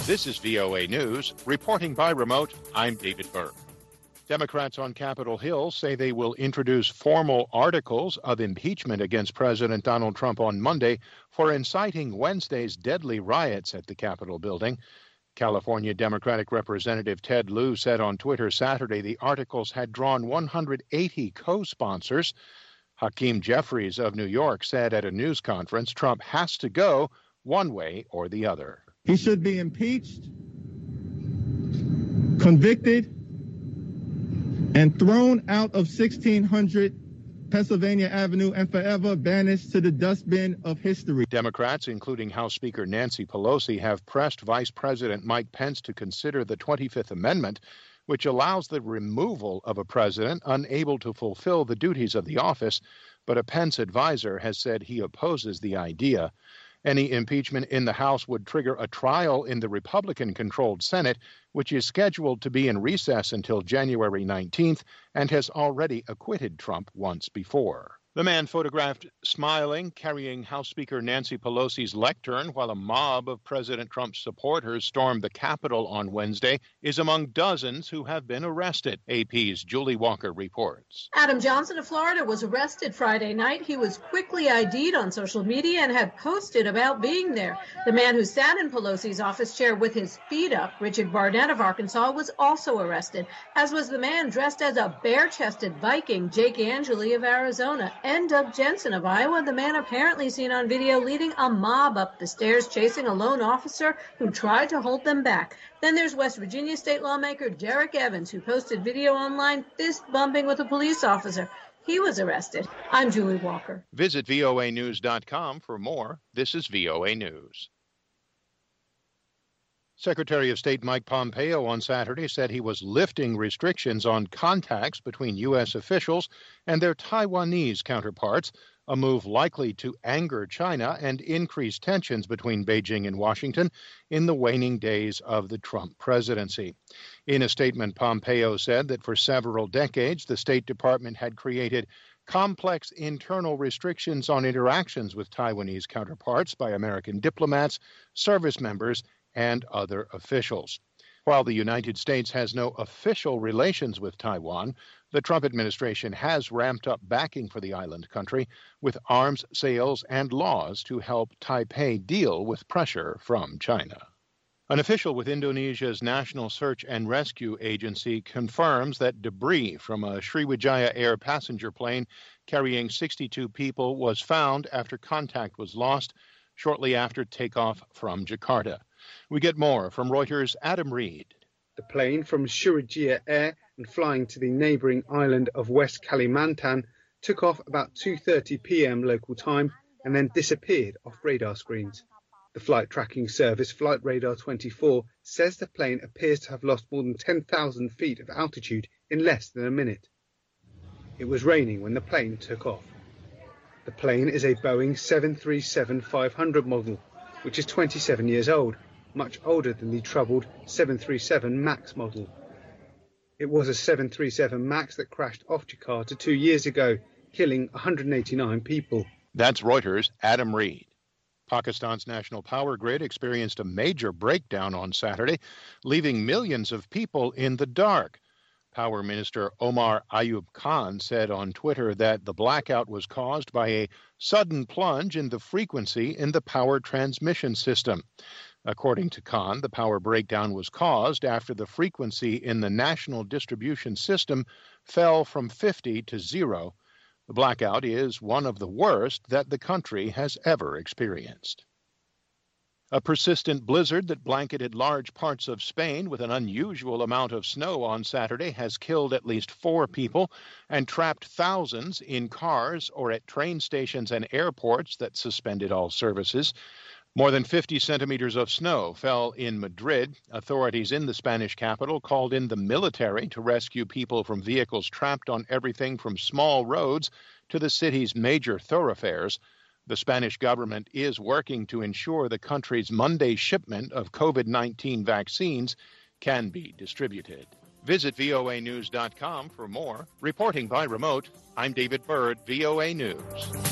This is VOA News. Reporting by remote, I'm David Berg. Democrats on Capitol Hill say they will introduce formal articles of impeachment against President Donald Trump on Monday for inciting Wednesday's deadly riots at the Capitol building. California Democratic Representative Ted Lieu said on Twitter Saturday the articles had drawn 180 co-sponsors. Hakeem Jeffries of New York said at a news conference Trump has to go one way or the other. He should be impeached, convicted, and thrown out of 1600 Pennsylvania Avenue and forever banished to the dustbin of history. Democrats, including House Speaker Nancy Pelosi, have pressed Vice President Mike Pence to consider the 25th Amendment, which allows the removal of a president unable to fulfill the duties of the office, but a Pence advisor has said he opposes the idea. Any impeachment in the House would trigger a trial in the Republican-controlled Senate, which is scheduled to be in recess until January 19th and has already acquitted Trump once before. The man photographed smiling, carrying House Speaker Nancy Pelosi's lectern while a mob of President Trump's supporters stormed the Capitol on Wednesday is among dozens who have been arrested. AP's Julie Walker reports. Adam Johnson of Florida was arrested Friday night. He was quickly ID'd on social media and had posted about being there. The man who sat in Pelosi's office chair with his feet up, Richard Barnett of Arkansas, was also arrested, as was the man dressed as a bare-chested Viking, Jake Angeli of Arizona, and Doug Jensen of Iowa, the man apparently seen on video leading a mob up the stairs chasing a lone officer who tried to hold them back. Then there's West Virginia state lawmaker Derek Evans, who posted video online fist bumping with a police officer. He was arrested. I'm Julie Walker. Visit voanews.com for more. This is VOA News. Secretary of State Mike Pompeo on Saturday said he was lifting restrictions on contacts between U.S. officials and their Taiwanese counterparts, a move likely to anger China and increase tensions between Beijing and Washington in the waning days of the Trump presidency. In a statement, Pompeo said that for several decades, the State Department had created complex internal restrictions on interactions with Taiwanese counterparts by American diplomats, service members, and other officials. While the United States has no official relations with Taiwan, the Trump administration has ramped up backing for the island country with arms sales and laws to help Taipei deal with pressure from China. An official with Indonesia's National Search and Rescue Agency confirms that debris from a Sriwijaya Air passenger plane carrying 62 people was found after contact was lost shortly after takeoff from Jakarta. We get more from Reuters' Adam Reed. The plane from Sriwijaya Air and flying to the neighbouring island of West Kalimantan took off about 2:30 p.m. local time and then disappeared off radar screens. The flight tracking service Flight Radar 24 says the plane appears to have lost more than 10,000 feet of altitude in less than a minute. It was raining when the plane took off. The plane is a Boeing 737-500 model, which is 27 years old, much older than the troubled 737 MAX model. It was a 737 MAX that crashed off Jakarta 2 years ago, killing 189 people. That's Reuters' Adam Reed. Pakistan's national power grid experienced a major breakdown on Saturday, leaving millions of people in the dark. Power Minister Omar Ayub Khan said on Twitter that the blackout was caused by a sudden plunge in the frequency in the power transmission system. According to Khan, the power breakdown was caused after the frequency in the national distribution system fell from 50 to 0. The blackout is one of the worst that the country has ever experienced. A persistent blizzard that blanketed large parts of Spain with an unusual amount of snow on Saturday has killed at least 4 people and trapped thousands in cars or at train stations and airports that suspended all services. More than 50 centimeters of snow fell in Madrid. Authorities in the Spanish capital called in the military to rescue people from vehicles trapped on everything from small roads to the city's major thoroughfares. The Spanish government is working to ensure the country's Monday shipment of COVID-19 vaccines can be distributed. Visit voanews.com for more. Reporting by remote, I'm David Byrd, VOA News.